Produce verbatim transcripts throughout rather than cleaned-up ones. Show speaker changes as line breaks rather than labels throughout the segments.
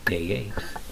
Day eight.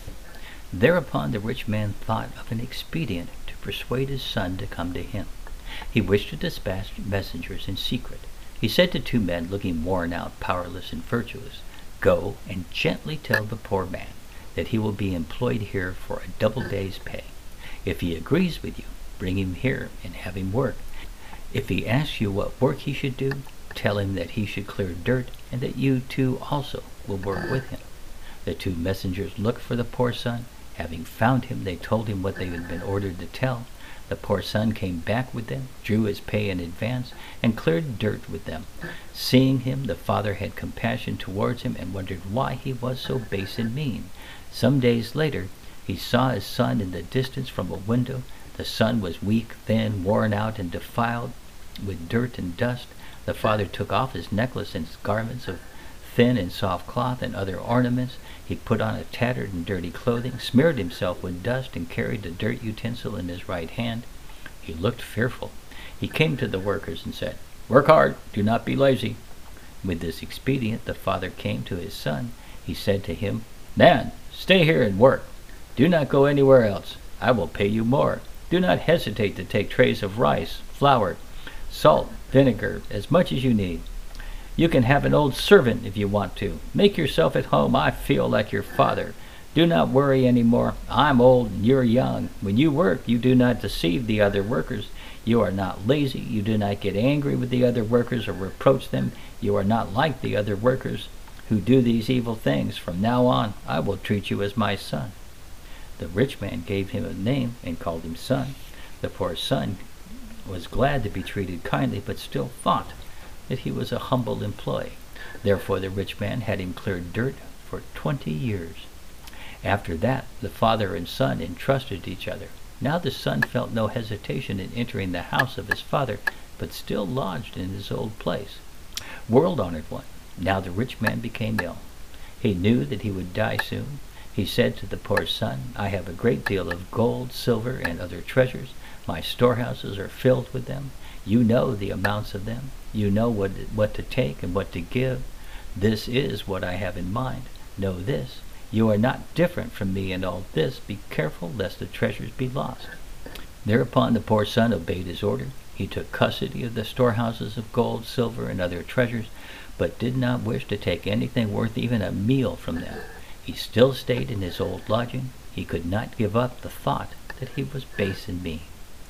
Thereupon the rich man thought of an expedient to persuade his son to come to him. He wished to dispatch messengers in secret. He said to two men looking worn out, powerless, and virtuous, "Go and gently tell the poor man that he will be employed here for a double day's pay. If he agrees with you, bring him here and have him work. If he asks you what work he should do, tell him that he should clear dirt, and that you too also will work with him." The two messengers looked for the poor son. Having found him, they told him what they had been ordered to tell. The poor son came back with them, drew his pay in advance, and cleared dirt with them. Seeing him, the father had compassion towards him and wondered why he was so base and mean. Some days later, he saw his son in the distance from a window. The son was weak, thin, worn out, and defiled with dirt and dust. The father took off his necklace and his garments of thin and soft cloth and other ornaments. He put on a tattered and dirty clothing, smeared himself with dust, and carried the dirt utensil in his right hand. He looked fearful. He came to the workers and said, "Work hard, do not be lazy." With this expedient the father came to his son. He said to him, "Man, stay here and work. Do not go anywhere else. I will pay you more. Do not hesitate to take trays of rice, flour, salt, vinegar, as much as you need. You can have an old servant if you want to. Make yourself at home. I feel like your father. Do not worry any more. I'm old and you're young. When you work, you do not deceive the other workers. You are not lazy. You do not get angry with the other workers or reproach them. You are not like the other workers who do these evil things. From now on, I will treat you as my son." The rich man gave him a name and called him son. The poor son was glad to be treated kindly, but still thought that he was a humble employee. Therefore the rich man had him clear dirt for twenty years. After that, the father and son entrusted each other. Now the son felt no hesitation in entering the house of his father, but still lodged in his old place. World-honored one, now the rich man became ill. He knew that he would die soon. He said to the poor son, "I have a great deal of gold, silver, and other treasures. My storehouses are filled with them. You know the amounts of them. You know what, what to take and what to give. This is what I have in mind. Know this, you are not different from me in all this. Be careful lest the treasures be lost." Thereupon the poor son obeyed his order. He took custody of the storehouses of gold, silver, and other treasures, but did not wish to take anything worth even a meal from them. He still stayed in his old lodging. He could not give up the thought that he was base and mean.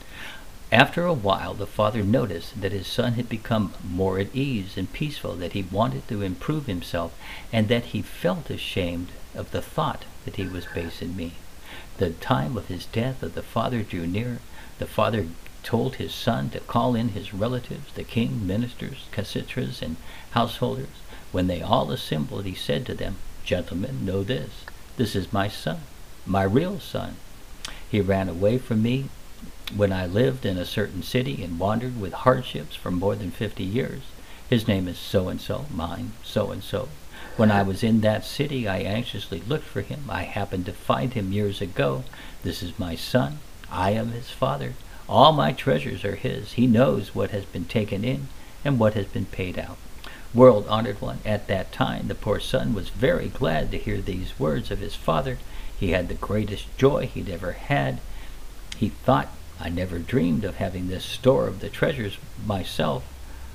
After a while, the father noticed that his son had become more at ease and peaceful, that he wanted to improve himself, and that he felt ashamed of the thought that he was base and mean. The time of his death of the father drew near. The father told his son to call in his relatives, the king, ministers, cacitres, and householders. When they all assembled, he said to them, "Gentlemen, know this. This is my son, my real son. He ran away from me when I lived in a certain city and wandered with hardships for more than fifty years. His name is so-and-so, mine, so-and-so. When I was in that city, I anxiously looked for him. I happened to find him years ago. This is my son. I am his father. All my treasures are his. He knows what has been taken in and what has been paid out." World-honored one, at that time the poor son was very glad to hear these words of his father. He had the greatest joy he'd ever had. He thought, "I never dreamed of having this store of the treasures myself.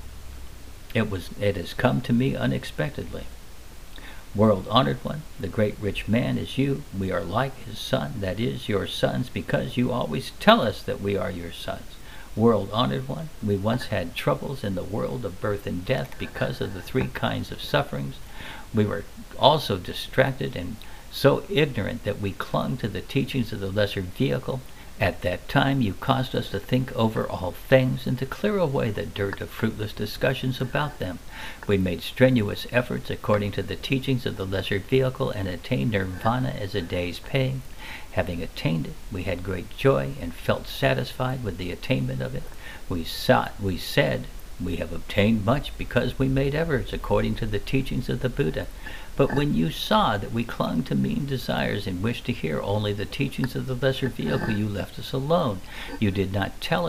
It was, it has come to me unexpectedly." World-honored one, the great rich man is you. We are like his son, that is, your sons, because you always tell us that we are your sons. World-honored one, we once had troubles in the world of birth and death because of the three kinds of sufferings. We were also distracted and so ignorant that we clung to the teachings of the lesser vehicle. At that time you caused us to think over all things and to clear away the dirt of fruitless discussions about them. We made strenuous efforts according to the teachings of the lesser vehicle and attained nirvana as a day's pay. Having attained it, we had great joy and felt satisfied with the attainment of it. We sought, we said, we have obtained much because we made efforts according to the teachings of the Buddha. But when you saw that we clung to mean desires and wished to hear only the teachings of the lesser vehicle, you left us alone. You did not tell us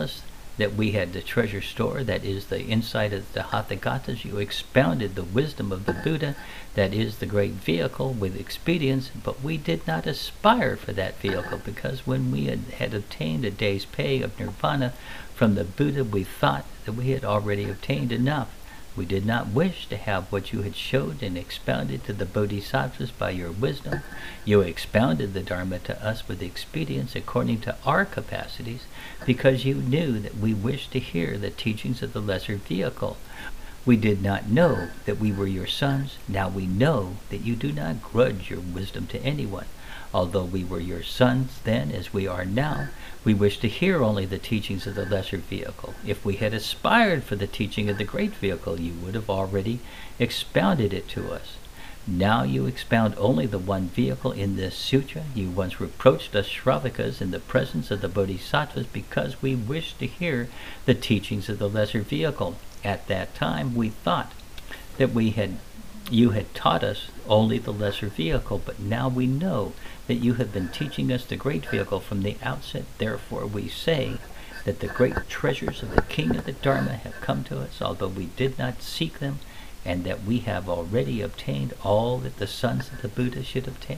that we had the treasure store, that is the inside of the Tathagatas. You expounded the wisdom of the Buddha, that is the great vehicle with expedience, but we did not aspire for that vehicle, because when we had, had obtained a day's pay of nirvana from the Buddha, we thought that we had already obtained enough. We did not wish to have what you had showed and expounded to the Bodhisattvas by your wisdom. You expounded the Dharma to us with expedience according to our capacities, because you knew that we wished to hear the teachings of the lesser vehicle. We did not know that we were your sons. Now we know that you do not grudge your wisdom to anyone. Although we were your sons then, as we are now, we wish to hear only the teachings of the lesser vehicle. If we had aspired for the teaching of the great vehicle, you would have already expounded it to us. Now you expound only the one vehicle in this sutra. You once reproached us Shravakas in the presence of the Bodhisattvas because we wished to hear the teachings of the lesser vehicle. At that time we thought that we had you had taught us only the lesser vehicle, but now we know that you have been teaching us the great vehicle from the outset. Therefore we say that the great treasures of the King of the Dharma have come to us, although we did not seek them, and that we have already obtained all that the sons of the Buddha should obtain.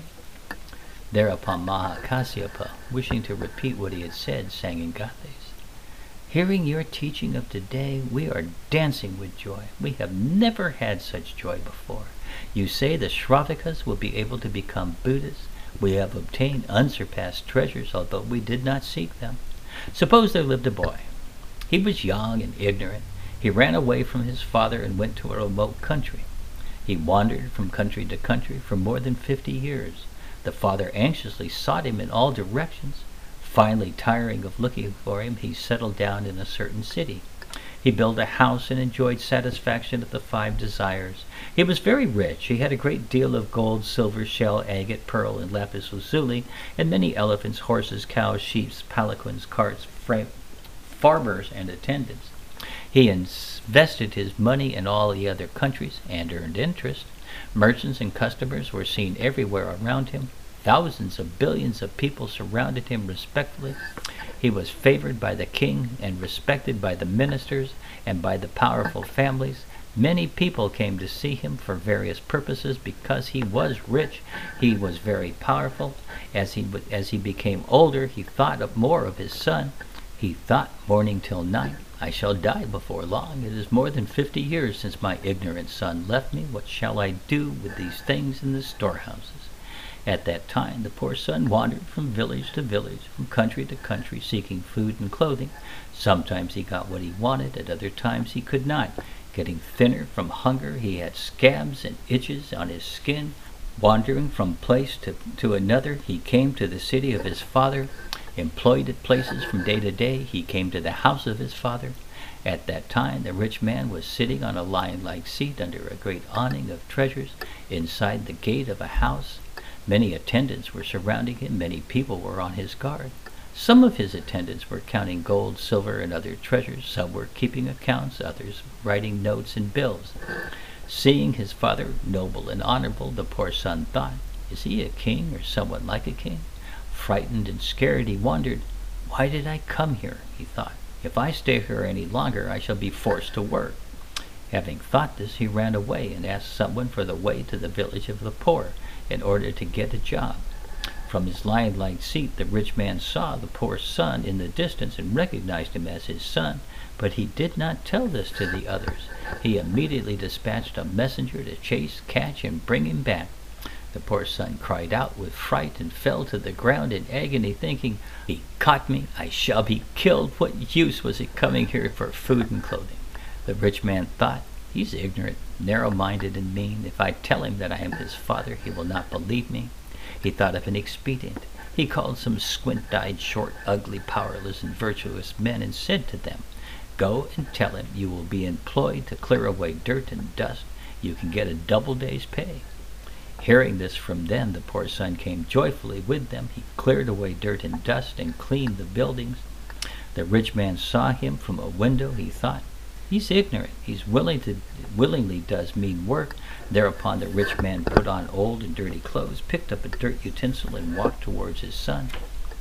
Thereupon Mahakasyapa, wishing to repeat what he had said, sang in Gathas. Hearing your teaching of today, we are dancing with joy. We have never had such joy before. You say the Shravakas will be able to become Buddhas. We have obtained unsurpassed treasures, although we did not seek them. Suppose there lived a boy. He was young and ignorant. He ran away from his father and went to a remote country. He wandered from country to country for more than fifty years. The father anxiously sought him in all directions. Finally, tiring of looking for him, he settled down in a certain city. He built a house and enjoyed satisfaction of the five desires. He was very rich. He had a great deal of gold, silver, shell, agate, pearl, and lapis lazuli, and many elephants, horses, cows, sheep, palanquins, carts, fra- farmers, and attendants. He invested his money in all the other countries and earned interest. Merchants and customers were seen everywhere around him. Thousands of billions of people surrounded him respectfully. He was favored by the king and respected by the ministers and by the powerful families. Many people came to see him for various purposes because he was rich. He was very powerful. As he as he became older, he thought of more of his son. He thought morning till night, I shall die before long. It is more than fifty years since my ignorant son left me. What shall I do with these things in the storehouses? At that time, the poor son wandered from village to village, from country to country, seeking food and clothing. Sometimes he got what he wanted, at other times he could not. Getting thinner from hunger, he had scabs and itches on his skin. Wandering from place to, to another, he came to the city of his father. Employed at places from day to day, he came to the house of his father. At that time, the rich man was sitting on a lion-like seat under a great awning of treasures inside the gate of a house. Many attendants were surrounding him. Many people were on his guard. Some of his attendants were counting gold, silver, and other treasures. Some were keeping accounts, others writing notes and bills. Seeing his father noble and honorable, the poor son thought, is he a king or someone like a king? Frightened and scared, he wondered, why did I come here? He thought, if I stay here any longer, I shall be forced to work. Having thought this, he ran away and asked someone for the way to the village of the poor in order to get a job. From his lion-like seat, the rich man saw the poor son in the distance and recognized him as his son, but he did not tell this to the others. He immediately dispatched a messenger to chase, catch, and bring him back. The poor son cried out with fright and fell to the ground in agony, thinking, he caught me, I shall be killed. What use was it coming here for food and clothing? The rich man thought, he's ignorant, narrow-minded, and mean. If I tell him that I am his father, he will not believe me. He thought of an expedient. He called some squint-eyed, short, ugly, powerless, and virtuous men and said to them, go and tell him you will be employed to clear away dirt and dust. You can get a double day's pay. Hearing this from them, the poor son came joyfully with them. He cleared away dirt and dust and cleaned the buildings. The rich man saw him from a window. He thought, he's ignorant. He's willing to, willingly does mean work. Thereupon the rich man put on old and dirty clothes, picked up a dirt utensil, and walked towards his son.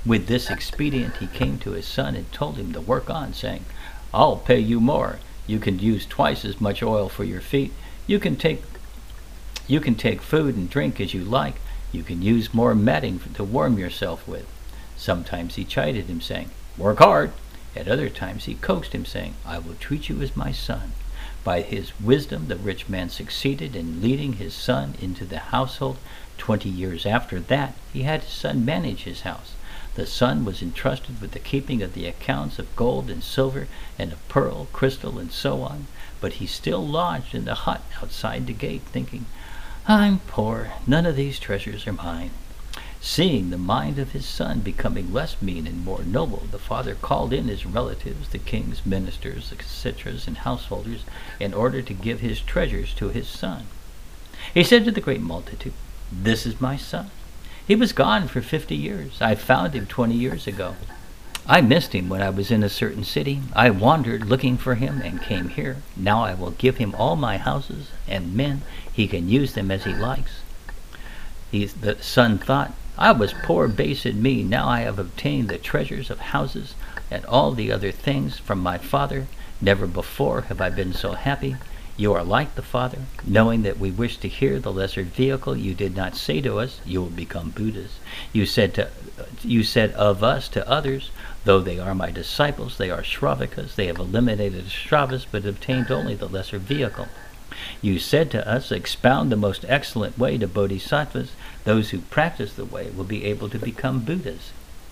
With this expedient he came to his son and told him to work on, saying, "I'll pay you more. You can use twice as much oil for your feet. You can take you can take food and drink as you like. You can use more matting to warm yourself with." Sometimes he chided him, saying, "Work hard." At other times he coaxed him, saying, "I will treat you as my son." By his wisdom the rich man succeeded in leading his son into the household. Twenty years after that he had his son manage his house. The son was entrusted with the keeping of the accounts of gold and silver and of pearl, crystal, and so on, but he still lodged in the hut outside the gate, thinking, "I'm poor, none of these treasures are mine." Seeing the mind of his son becoming less mean and more noble, the father called in his relatives, the kings, ministers, et cetera, and householders, in order to give his treasures to his son. He said to the great multitude, "This is my son. He was gone for fifty years. I found him twenty years ago. I missed him when I was in a certain city. I wandered looking for him and came here. Now I will give him all my houses and men. He can use them as he likes." He, the son thought, "I was poor, base, and mean. Now I have obtained the treasures of houses and all the other things from my father. Never before have I been so happy. You are like the Father. Knowing that we wish to hear the lesser vehicle, you did not say to us, 'You will become Buddhas.' You said to, you said of us to others, 'Though they are my disciples, they are Shravakas. They have eliminated Shravas, but obtained only the lesser vehicle.' You said to us, 'Expound the most excellent way to Bodhisattvas. Those who practice the way will be able to become Buddhas.'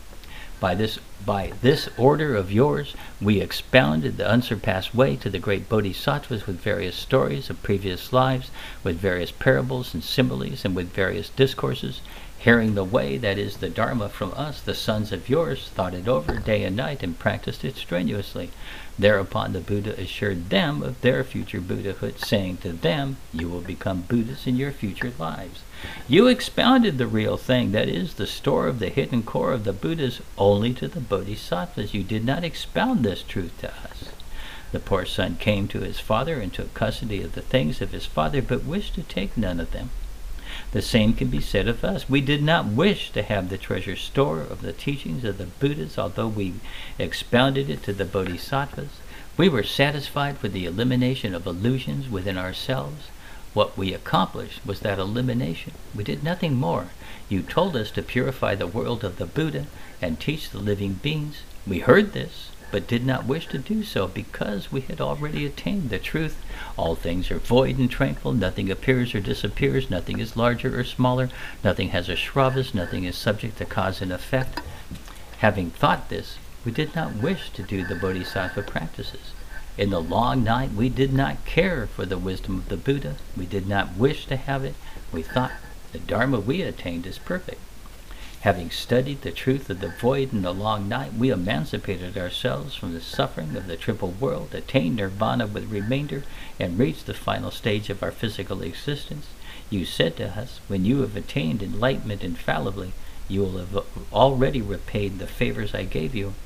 By this, by this order of yours, we expounded the unsurpassed way to the great Bodhisattvas with various stories of previous lives, with various parables and similes, and with various discourses. Hearing the way, that is, the Dharma, from us, the sons of yours thought it over day and night and practiced it strenuously. Thereupon the Buddha assured them of their future Buddhahood, saying to them, 'You will become Buddhas in your future lives.' You expounded the real thing, that is, the store of the hidden core of the Buddhas, only to the Bodhisattvas. You did not expound this truth to us." The poor son came to his father and took custody of the things of his father, but wished to take none of them. The same can be said of us. We did not wish to have the treasure store of the teachings of the Buddhas, although we expounded it to the Bodhisattvas. We were satisfied with the elimination of illusions within ourselves. What we accomplished was that elimination. We did nothing more. You told us to purify the world of the Buddha and teach the living beings. We heard this, but did not wish to do so, because we had already attained the truth. All things are void and tranquil. Nothing appears or disappears. Nothing is larger or smaller. Nothing has a Shravas. Nothing is subject to cause and effect. Having thought this, we did not wish to do the Bodhisattva practices. In the long night, we did not care for the wisdom of the Buddha. We did not wish to have it. We thought the Dharma we attained is perfect. Having studied the truth of the void in the long night, we emancipated ourselves from the suffering of the triple world, attained nirvana with remainder, and reached the final stage of our physical existence. You said to us, "When you have attained enlightenment infallibly, you will have already repaid the favors I gave you."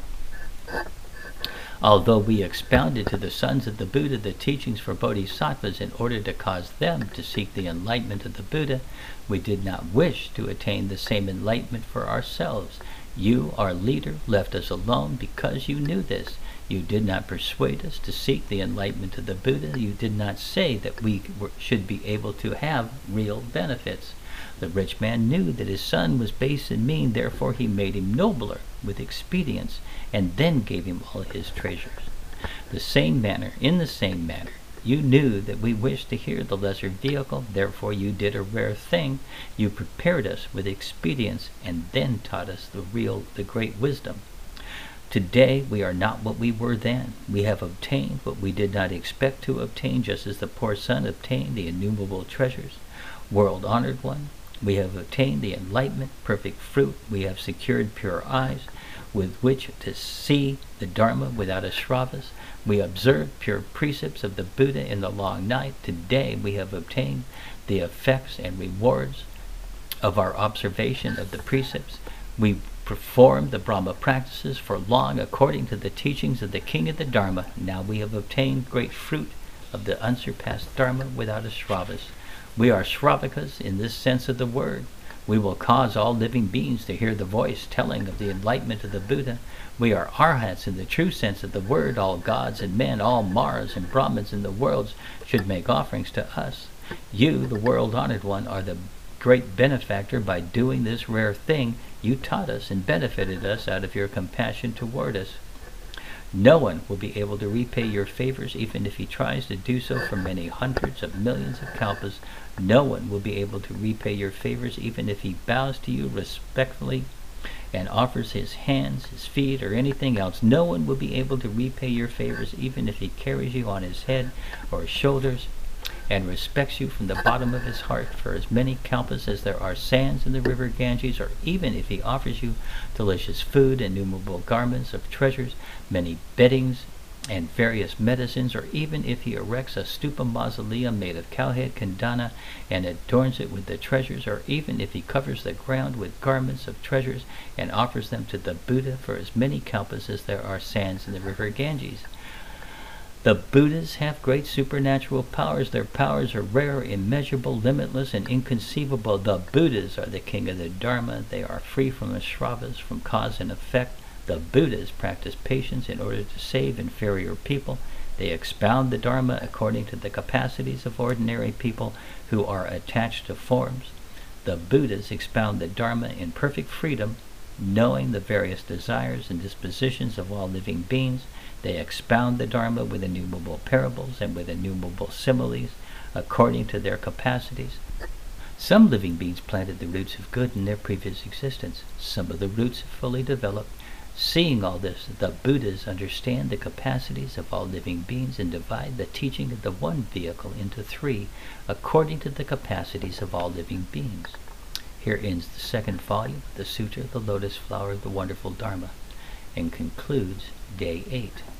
Although we expounded to the sons of the Buddha the teachings for Bodhisattvas in order to cause them to seek the enlightenment of the Buddha, we did not wish to attain the same enlightenment for ourselves. You, our leader, left us alone because you knew this. You did not persuade us to seek the enlightenment of the Buddha. You did not say that we were, should be able to have real benefits. The rich man knew that his son was base and mean, therefore he made him nobler with expedience, and then gave him all his treasures. The same manner, in the same manner, you knew that we wished to hear the lesser vehicle, therefore you did a rare thing. You prepared us with expedience, and then taught us the real, the great wisdom. Today we are not what we were then. We have obtained what we did not expect to obtain, just as the poor son obtained the innumerable treasures. World-honored one, we have obtained the enlightenment, perfect fruit. We have secured pure eyes with which to see the Dharma without a Shravas. We observed pure precepts of the Buddha in the long night. Today we have obtained the effects and rewards of our observation of the precepts. We performed the Brahma practices for long according to the teachings of the King of the Dharma. Now we have obtained great fruit of the unsurpassed Dharma without a Shravas. We are Shravakas in this sense of the word. We will cause all living beings to hear the voice telling of the enlightenment of the Buddha. We are arhats in the true sense of the word. All gods and men, all Mars and Brahmins in the worlds should make offerings to us. You, the world-honored one, are the great benefactor. By doing this rare thing, you taught us and benefited us out of your compassion toward us. No one will be able to repay your favors, even if he tries to do so for many hundreds of millions of kalpas. No one will be able to repay your favors, even if he bows to you respectfully and offers his hands, his feet, or anything else. No one will be able to repay your favors, even if he carries you on his head or his shoulders and respects you from the bottom of his heart for as many kalpas as there are sands in the river Ganges, or even if he offers you delicious food, innumerable garments of treasures, many beddings, and various medicines, or even if he erects a stupa mausoleum made of cowhead kandana and adorns it with the treasures, or even if he covers the ground with garments of treasures and offers them to the Buddha for as many kalpas as there are sands in the river Ganges. The Buddhas have great supernatural powers. Their powers are rare, immeasurable, limitless, and inconceivable. The Buddhas are the king of the Dharma. They are free from the Shravas, from cause and effect. The Buddhas practice patience in order to save inferior people. They expound the Dharma according to the capacities of ordinary people who are attached to forms. The Buddhas expound the Dharma in perfect freedom, knowing the various desires and dispositions of all living beings. They expound the Dharma with innumerable parables and with innumerable similes according to their capacities. Some living beings planted the roots of good in their previous existence. Some of the roots have fully developed. Seeing all this, the Buddhas understand the capacities of all living beings and divide the teaching of the one vehicle into three according to the capacities of all living beings. Here ends the second volume of the Sutra, The Lotus Flower of the Wonderful Dharma, and concludes Day eight.